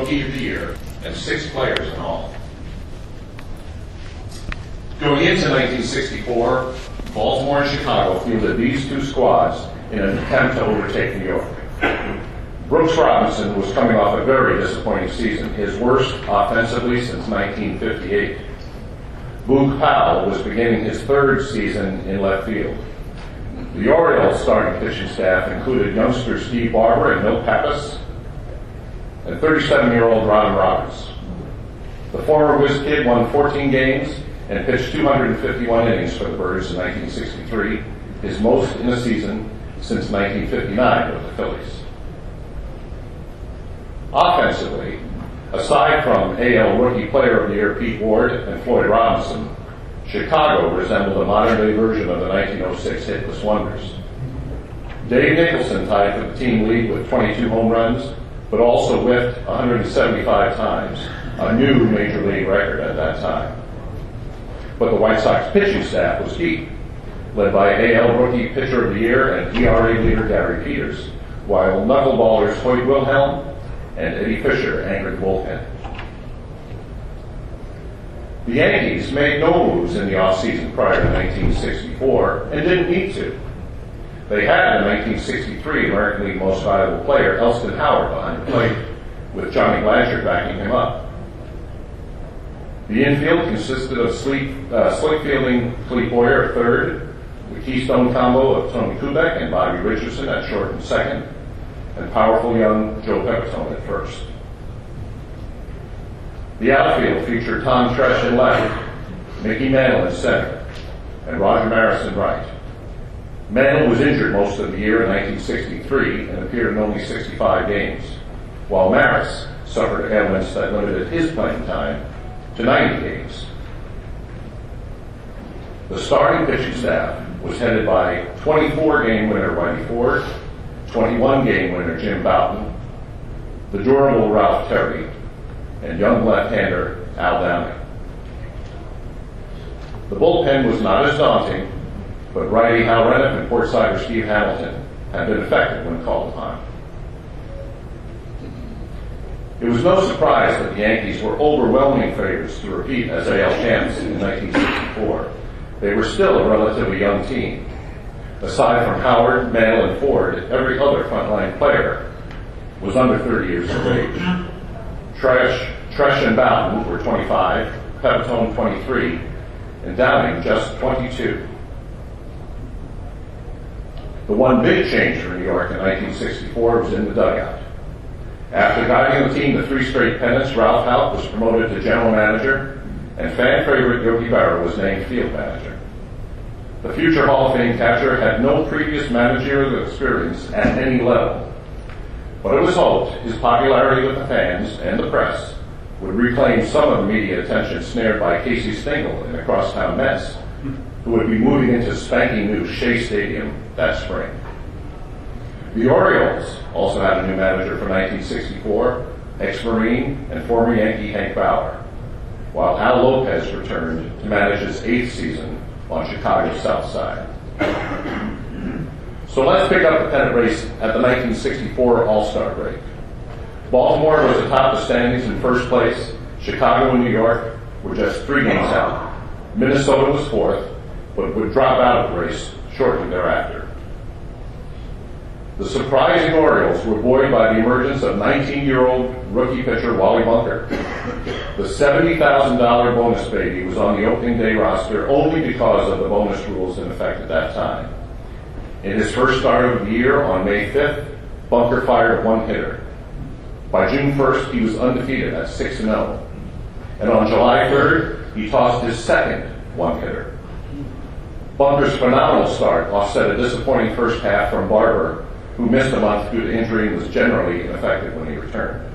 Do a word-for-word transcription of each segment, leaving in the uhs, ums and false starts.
Rookie of the Year, and six players in all. Going into nineteen sixty-four, Baltimore and Chicago fielded these two squads in an attempt to overtake New York. Brooks Robinson was coming off a very disappointing season, his worst offensively since nineteen fifty-eight. Boog Powell was beginning his third season in left field. The Orioles' starting pitching staff included youngster Steve Barber and Milt Pappas, and thirty-seven-year-old Robin Roberts. The former Whiz Kid won fourteen games and pitched two hundred fifty-one innings for the Birds in nineteen sixty-three, his most in a season since nineteen fifty-nine with the Phillies. Offensively, aside from A L Rookie Player of the Year Pete Ward and Floyd Robinson, Chicago resembled a modern-day version of the nineteen oh six Hitless Wonders. Dave Nicholson tied for the team lead with twenty-two home runs, but also whiffed one hundred seventy-five times, a new Major League record at that time. But the White Sox pitching staff was deep, led by A L Rookie Pitcher of the Year and E R A leader Gary Peters, while knuckleballers Hoyt Wilhelm and Eddie Fisher anchored the bullpen. The Yankees made no moves in the offseason prior to nineteen sixty-four and didn't need to. They had the nineteen sixty-three American League Most Valuable Player, Elston Howard, behind the plate, with Johnny Blanchard backing him up. The infield consisted of sleek, uh, slick fielding Clete Boyer at third, the keystone combo of Tony Kubek and Bobby Richardson at short and second, and powerful young Joe Pepitone at first. The outfield featured Tom Tresh in left, Mickey Mantle in center, and Roger Maris in right. Mantle was injured most of the year in nineteen sixty-three and appeared in only sixty-five games, while Maris suffered ailments that limited his playing time to ninety games. The starting pitching staff was headed by twenty-four game winner Whitey Ford, twenty-one game winner Jim Bouton, the durable Ralph Terry, and young left-hander Al Downing. The bullpen was not as daunting, but righty Hal Reniff and port-sider Steve Hamilton had been effective when called upon. It was no surprise that the Yankees were overwhelming favorites to repeat as A L champs in nineteen sixty-four. They were still a relatively young team. Aside from Howard, Mantle, and Ford, every other frontline player was under thirty years of age. Tresh, Tresh and Bouton were twenty-five, Pepitone twenty-three, and Downing just twenty-two. The one big change for New York in nineteen sixty-four was in the dugout. After guiding the team to three straight pennants, Ralph Houk was promoted to general manager, and fan favorite Yogi Berra was named field manager. The future Hall of Fame catcher had no previous managerial experience at any level, but it was hoped his popularity with the fans and the press would reclaim some of the media attention snared by Casey Stengel in the crosstown Mets, who would be moving into spanking new Shea Stadium that spring. The Orioles also had a new manager for nineteen sixty-four, ex-Marine and former Yankee Hank Bauer, while Al Lopez returned to manage his eighth season on Chicago's South Side. So let's pick up the pennant race at the nineteen sixty-four All-Star break. Baltimore was atop the standings in first place. Chicago and New York were just three games out. Minnesota was fourth, but would drop out of the race shortly thereafter. The surprising Orioles were buoyed by the emergence of nineteen-year-old rookie pitcher Wally Bunker. The seventy thousand dollars bonus baby was on the opening day roster only because of the bonus rules in effect at that time. In his first start of the year on May fifth, Bunker fired one hitter. By June first, he was undefeated at six and oh. And on July third, he tossed his second one-hitter. Bunker's phenomenal start offset a disappointing first half from Barber, who missed a month due to injury and was generally ineffective when he returned.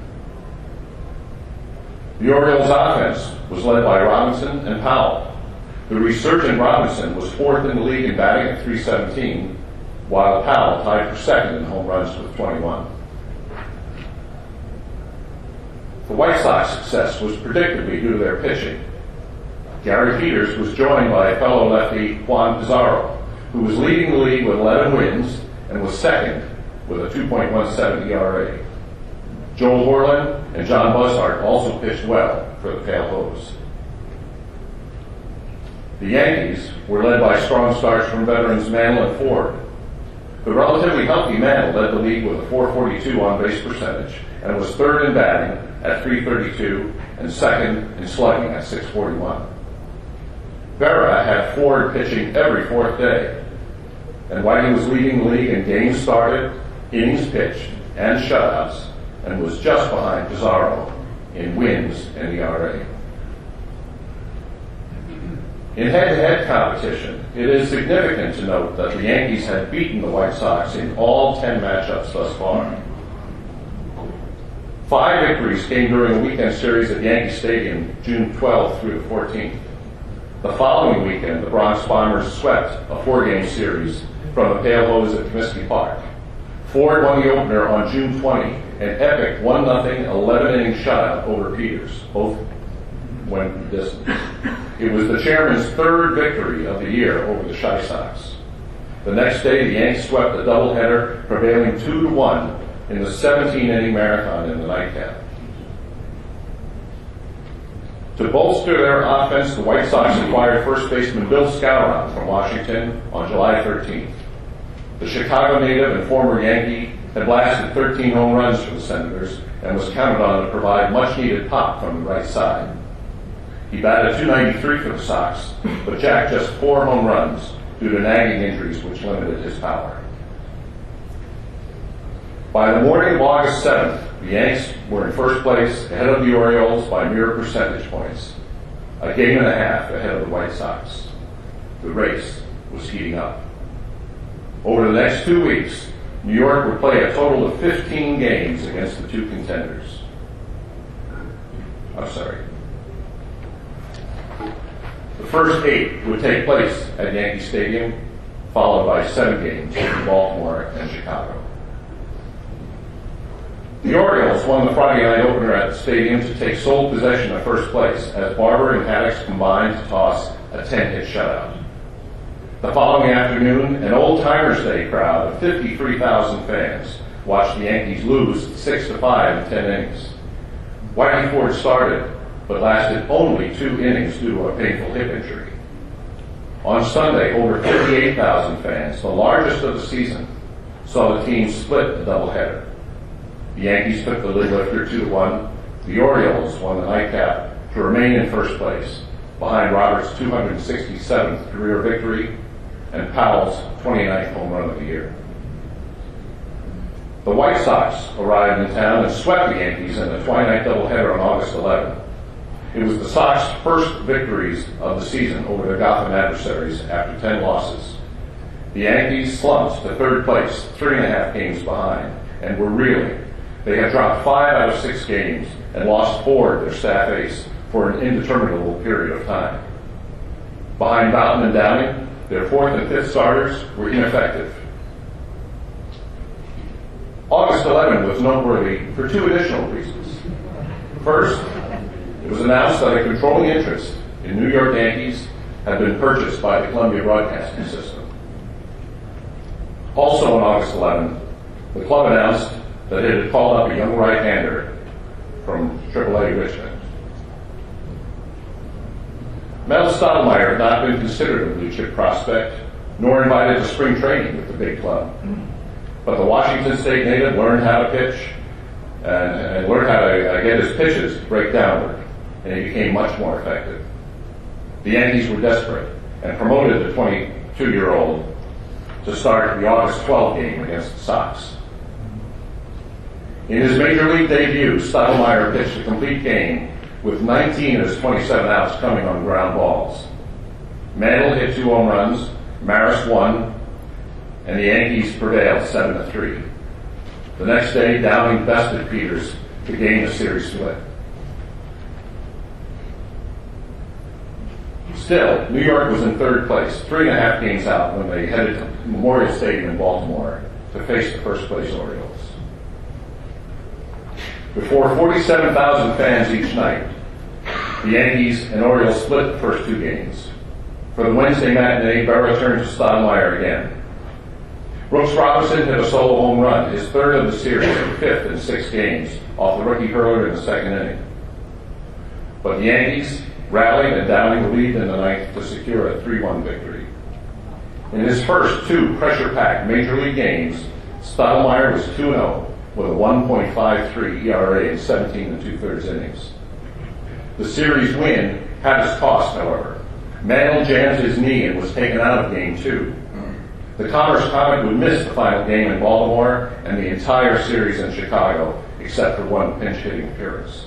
The Orioles' offense was led by Robinson and Powell. The resurgent Robinson was fourth in the league in batting at three seventeen, while Powell tied for second in home runs with twenty-one. The White Sox success was predictably due to their pitching. Gary Peters was joined by fellow lefty Juan Pizarro, who was leading the league with eleven wins and was second with a two point one seven E R A. Joel Horlin and John Buzzard also pitched well for the Pale Hose. The Yankees were led by strong starts from veterans Mantle and Ford. The relatively healthy Mantle led the league with a four forty-two on-base percentage and was third in batting at three thirty-two and second in slugging at six forty-one. Berra had Ford pitching every fourth day, and Whiting was leading the league in games started, innings pitched, and shutouts, and was just behind Pizarro in wins and E R A. In head-to-head competition, it is significant to note that the Yankees had beaten the White Sox in all ten matchups thus far. Five victories came during a weekend series at Yankee Stadium, June twelfth through the fourteenth. The following weekend, the Bronx Bombers swept a four-game series from the Pale Hose at Comiskey Park. Ford won the opener on June twentieth, an epic one nothing eleven-inning shutout over Peters, both went the distance. It was the chairman's third victory of the year over the Chi Sox. The next day, the Yanks swept a doubleheader, prevailing two to one in the seventeen-inning marathon in the nightcap. To bolster their offense, the White Sox acquired first baseman Bill Skowron from Washington on July thirteenth. The Chicago native and former Yankee had blasted thirteen home runs for the Senators and was counted on to provide much-needed pop from the right side. He batted two ninety-three for the Sox, but jacked just four home runs due to nagging injuries which limited his power. By the morning of August seventh, the Yanks were in first place ahead of the Orioles by mere percentage points, a game and a half ahead of the White Sox. The race was heating up. Over the next two weeks, New York would play a total of fifteen games against the two contenders. I'm sorry. The first eight would take place at Yankee Stadium, followed by seven games in Baltimore and Chicago. The Orioles won the Friday night opener at the stadium to take sole possession of first place as Barber and Haddix combined to toss a ten-hit shutout. The following afternoon, an old-timers day crowd of fifty-three thousand fans watched the Yankees lose six to five in ten innings. Whitey Ford started, but lasted only two innings due to a painful hip injury. On Sunday, over fifty-eight thousand fans, the largest of the season, saw the team split a doubleheader. The Yankees took the lid lifter two to one. The Orioles won the nightcap to remain in first place, behind Roberts' two hundred sixty-seventh career victory and Powell's twenty-ninth home run of the year. The White Sox arrived in town and swept the Yankees in the twilight doubleheader on August eleventh. It was the Sox' first victories of the season over their Gotham adversaries after ten losses. The Yankees slumped to third place, three and a half games behind, and were reeling. They had dropped five out of six games and lost Ford, their staff ace, for an indeterminable period of time. Behind Boughton and Downing, their fourth and fifth starters were ineffective. August eleventh was noteworthy for two additional reasons. First, it was announced that a controlling interest in New York Yankees had been purchased by the Columbia Broadcasting System. Also on August eleventh, the club announced that it had called up a young right-hander from triple A Richmond. Mel Stottlemyre had not been considered a blue-chip prospect, nor invited to spring training with the big club. But the Washington State native learned how to pitch and, and learned how to uh, get his pitches to break downward, and he became much more effective. The Yankees were desperate and promoted the twenty-two-year-old to start the August twelfth game against the Sox. In his major league debut, Stottlemyre pitched a complete game with nineteen of his twenty-seven outs coming on ground balls. Mantle hit two home runs, Maris won, and the Yankees prevailed seven to three. The next day, Downing bested Peters to gain the series split. Still, New York was in third place, three and a half games out when they headed to Memorial Stadium in Baltimore to face the first place Orioles. Before forty-seven thousand fans each night, the Yankees and Orioles split the first two games. For the Wednesday matinee, Berra turned to Stottlemyre again. Brooks Robinson hit a solo home run, his third of the series, and fifth in six games, off the rookie hurler in the second inning. But the Yankees rallied and Downing the lead in the ninth to secure a three one victory. In his first two pressure-packed Major League games, Stottlemyre was two and oh with a one point five three E R A in seventeen and two-thirds innings. The series win had its cost, however. Mantle jammed his knee and was taken out of game two. The Commerce Comet would miss the final game in Baltimore and the entire series in Chicago, except for one pinch-hitting appearance.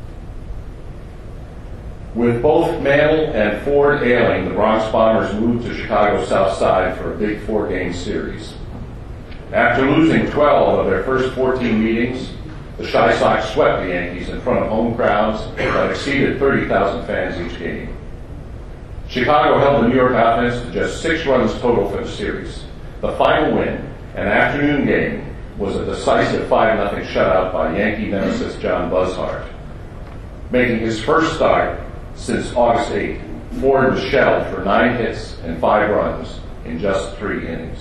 With both Mantle and Ford ailing, the Bronx Bombers moved to Chicago's South Side for a big four-game series. After losing twelve of their first fourteen meetings, the Chi Sox swept the Yankees in front of home crowds that exceeded thirty thousand fans each game. Chicago held the New York offense to just six runs total for the series. The final win, an afternoon game, was a decisive five nothing shutout by Yankee nemesis John Buzzhart. Making his first start since August eighth, Ford was shelled for nine hits and five runs in just three innings.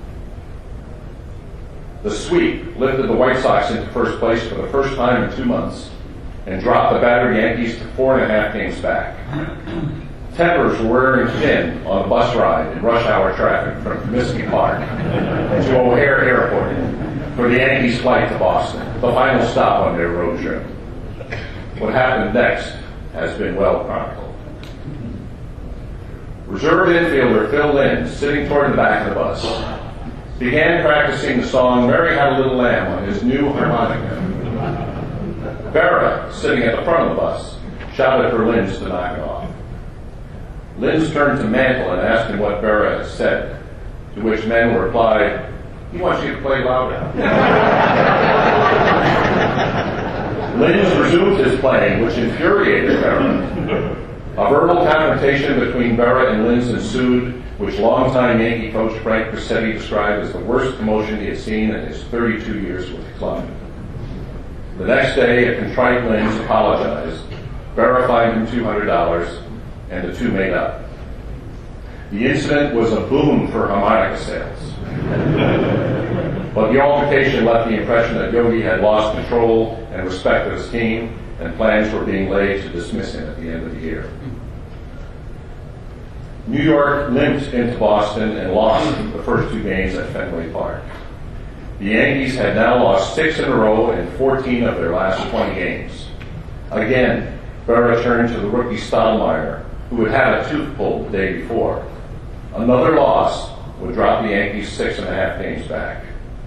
The sweep lifted the White Sox into first place for the first time in two months and dropped the battered Yankees to four and a half games back. Tempers were wearing thin on the bus ride in rush hour traffic from Comiskey Park to O'Hare Airport for the Yankees' flight to Boston, the final stop on their road trip. What happened next has been well chronicled. Reserve infielder Phil Linz, sitting toward the back of the bus, began practicing the song Mary Had a Little Lamb on his new harmonica. Berra, sitting at the front of the bus, shouted for Linz to knock it off. Linz turned to Mantle and asked him what Berra had said, to which Mantle replied, "He wants you to play louder." Linz resumed his playing, which infuriated Berra. A verbal confrontation between Berra and Linz ensued, which longtime Yankee coach Frank Crissetti described as the worst commotion he had seen in his thirty-two years with the club. The next day, a contrite Linz apologized. Berra fined him two hundred dollars, and the two made up. The incident was a boom for harmonica sales. But the altercation left the impression that Yogi had lost control and respect of his team, and plans were being laid to dismiss him at the end of the year. New York limped into Boston and lost the first two games at Fenway Park. The Yankees had now lost six in a row in fourteen of their last twenty games. Again, Berra turned to the rookie Stottlemyre, who had had a tooth pulled the day before. Another loss would drop the Yankees six and a half games back.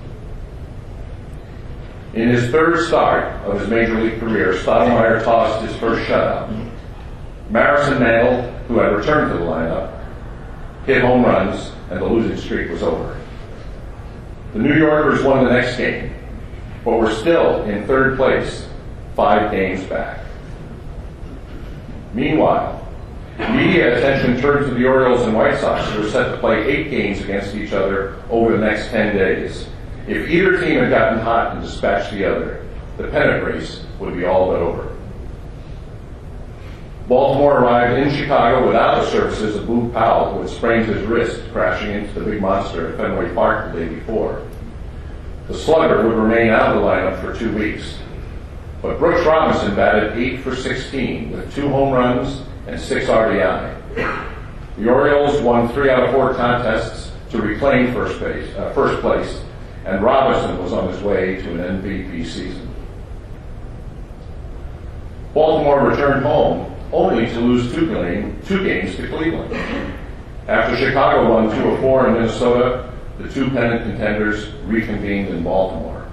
In his third start of his Major League career, Stottlemyre tossed his first shutout. Marison Mantle, who had returned to the lineup, hit home runs, and the losing streak was over. The New Yorkers won the next game, but were still in third place, five games back. Meanwhile, media attention turned to the Orioles and White Sox, who were set to play eight games against each other over the next ten days. If either team had gotten hot and dispatched the other, the pennant race would be all but over. Baltimore arrived in Chicago without the services of Boog Powell, who had sprained his wrist crashing into the big monster at Fenway Park the day before. The slugger would remain out of the lineup for two weeks. But Brooks Robinson batted eight for sixteen with two home runs and six R B I. The Orioles won three out of four contests to reclaim first base, uh, first place, and Robinson was on his way to an M V P season. Baltimore returned home only to lose two, game, two games to Cleveland. After Chicago won two of four in Minnesota, the two pennant contenders reconvened in Baltimore.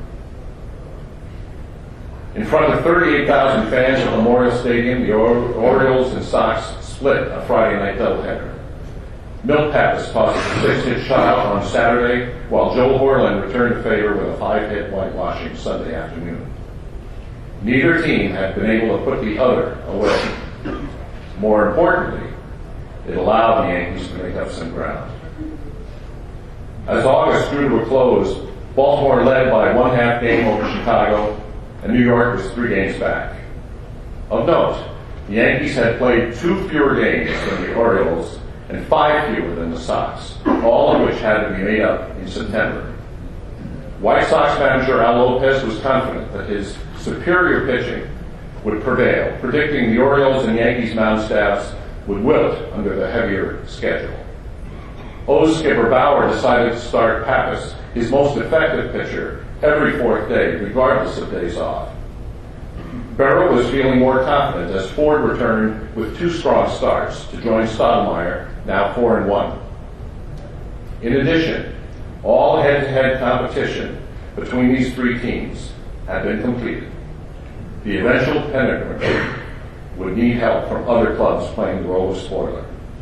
In front of thirty-eight thousand fans at Memorial Stadium, the Orioles and Sox split a Friday night doubleheader. Milt Pappas tossed a six-hit shutout on Saturday, while Joe Horland returned to favor with a five-hit whitewashing Sunday afternoon. Neither team had been able to put the other away. More importantly, it allowed the Yankees to make up some ground. As August drew to a close, Baltimore led by one half game over Chicago, and New York was three games back. Of note, the Yankees had played two fewer games than the Orioles and five fewer than the Sox, all of which had to be made up in September. White Sox manager Al Lopez was confident that his superior pitching would prevail, predicting the Orioles and Yankees mound staffs would wilt under the heavier schedule. O's skipper Bauer decided to start Pappas, his most effective pitcher, every fourth day, regardless of days off. Barrow was feeling more confident as Ford returned with two strong starts to join Stottlemyre, now four and one. In addition, all head-to-head competition between these three teams had been completed. The eventual pennant race would need help from other clubs playing the role of spoiler.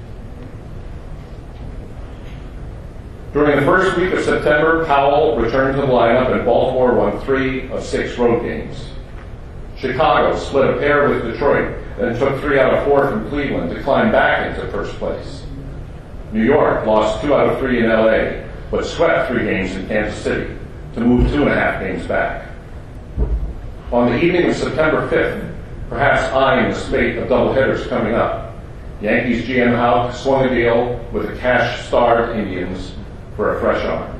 During the first week of September, Powell returned to the lineup and Baltimore won three of six road games. Chicago split a pair with Detroit, then took three out of four from Cleveland to climb back into first place. New York lost two out of three in L A, but swept three games in Kansas City to move two and a half games back. On the evening of September fifth, perhaps eyeing the spate of doubleheaders coming up, Yankees G M Houck swung a deal with the cash-starved Indians for a fresh arm.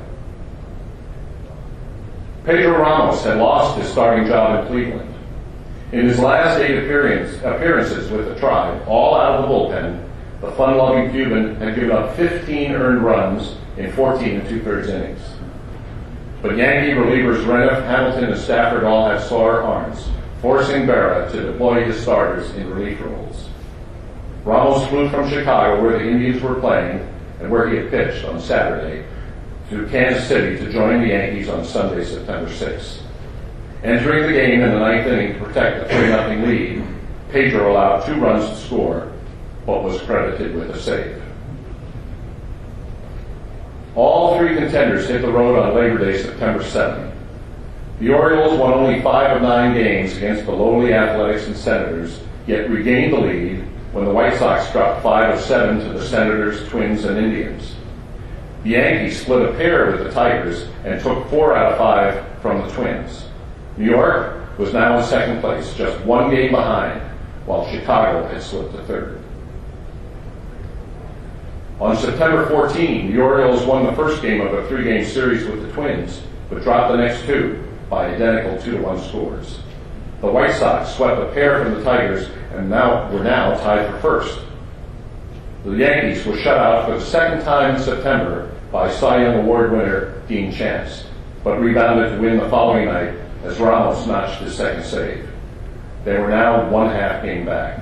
Pedro Ramos had lost his starting job in Cleveland. In his last eight appearance, appearances with the Tribe, all out of the bullpen, the fun-loving Cuban had given up fifteen earned runs in fourteen and two-thirds innings. But Yankee relievers Reniff, Hamilton, and Stafford all had sore arms, forcing Berra to deploy his starters in relief roles. Ramos flew from Chicago, where the Indians were playing and where he had pitched on Saturday, to Kansas City to join the Yankees on Sunday, September sixth. Entering the game in the ninth inning to protect the three nothing lead, Pedro allowed two runs to score, but was credited with a save. All three contenders hit the road on Labor Day, September seventh. The Orioles won only five of nine games against the lowly Athletics and Senators, yet regained the lead when the White Sox dropped five of seven to the Senators, Twins, and Indians. The Yankees split a pair with the Tigers and took four out of five from the Twins. New York was now in second place, just one game behind, while Chicago had slipped to third. On September fourteenth, the Orioles won the first game of a three-game series with the Twins, but dropped the next two by identical two to one scores. The White Sox swept a pair from the Tigers and now were now tied for first. The Yankees were shut out for the second time in September by Cy Young Award winner Dean Chance, but rebounded to win the following night as Ramos notched his second save. They were now one half game back.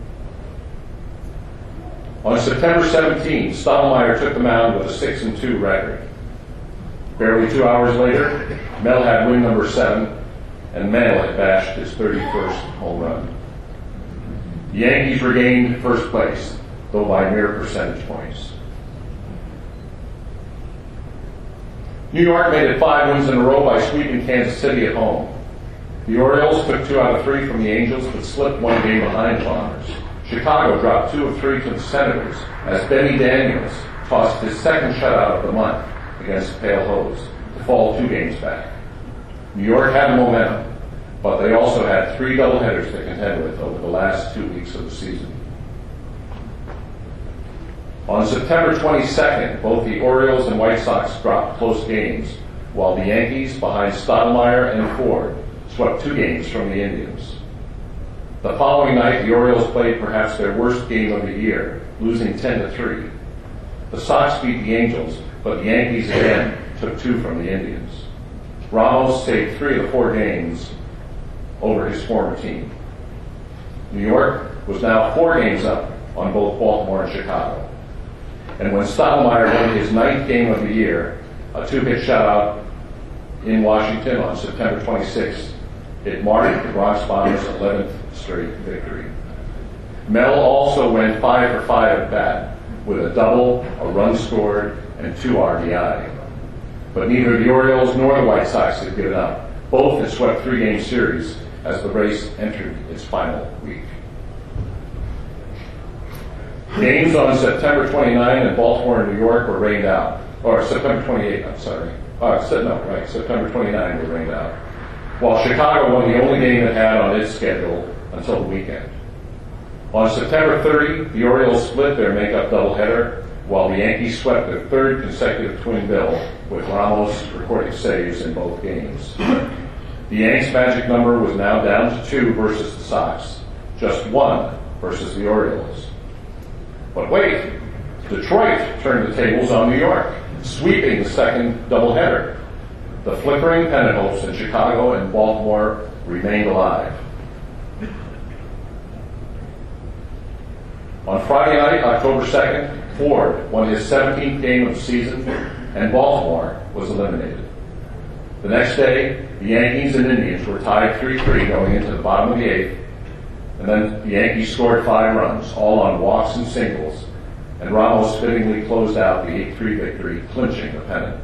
On September seventeenth, Stottlemyre took the mound with a six and two record. Barely two hours later, Mel had win number seven, and Mel had bashed his thirty-first home run. The Yankees regained first place, though by mere percentage points. New York made it five wins in a row by sweeping Kansas City at home. The Orioles took two out of three from the Angels, but slipped one game behind the Bombers. Chicago dropped two of three to the Senators as Benny Daniels tossed his second shutout of the month against Pale Hose to fall two games back. New York had momentum, but they also had three doubleheaders to contend with over the last two weeks of the season. On September twenty-second, both the Orioles and White Sox dropped close games, while the Yankees, behind Stottlemyre and Ford, swept two games from the Indians. The following night, the Orioles played perhaps their worst game of the year, losing ten to three. The Sox beat the Angels, but the Yankees again took two from the Indians. Ramos saved three of the four games over his former team. New York was now four games up on both Baltimore and Chicago. And when Stottlemyre won his ninth game of the year, a two-hit shutout in Washington on September twenty-sixth, it marked the Bronx Bombers' eleventh straight victory. Mel also went five for five at bat, with a double, a run scored, and two R B I. But neither the Orioles nor the White Sox had given up. Both had swept three-game series as the race entered its final week. Games on September twenty-ninth in Baltimore and New York were rained out. Or September twenty-eighth, I'm sorry. Oh, no, right, September twenty-ninth were rained out. While Chicago won the only game it had on its schedule until the weekend. On September thirtieth, the Orioles split their makeup doubleheader, while the Yankees swept their third consecutive twin bill, with Ramos recording saves in both games. The Yanks' magic number was now down to two versus the Sox, just one versus the Orioles. But wait, Detroit turned the tables on New York, sweeping the second doubleheader. The flickering pennant hopes in Chicago and Baltimore remained alive. On Friday night, October second, Ford won his seventeenth game of the season, and Baltimore was eliminated. The next day, the Yankees and Indians were tied three three going into the bottom of the eighth, and then the Yankees scored five runs, all on walks and singles, and Ramos fittingly closed out the eight three victory, clinching the pennant.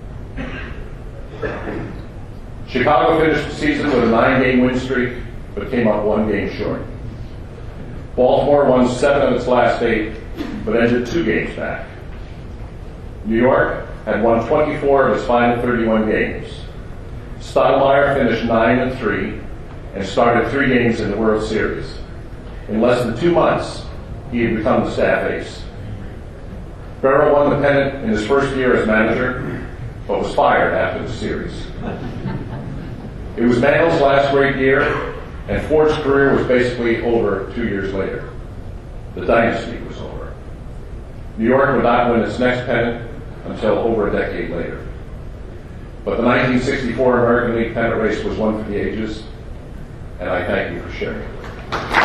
Chicago finished the season with a nine-game win streak, but came up one game short. Baltimore won seven of its last eight, but ended two games back. New York had won twenty-four of its final thirty-one games. Stottlemyre finished nine and three and started three games in the World Series. In less than two months, he had become the staff ace. Berra won the pennant in his first year as manager, but was fired after the series. It was Mantle's last great year, and Ford's career was basically over two years later. The dynasty was over. New York would not win its next pennant until over a decade later. But the nineteen sixty-four American League pennant race was one for the ages, and I thank you for sharing it with me.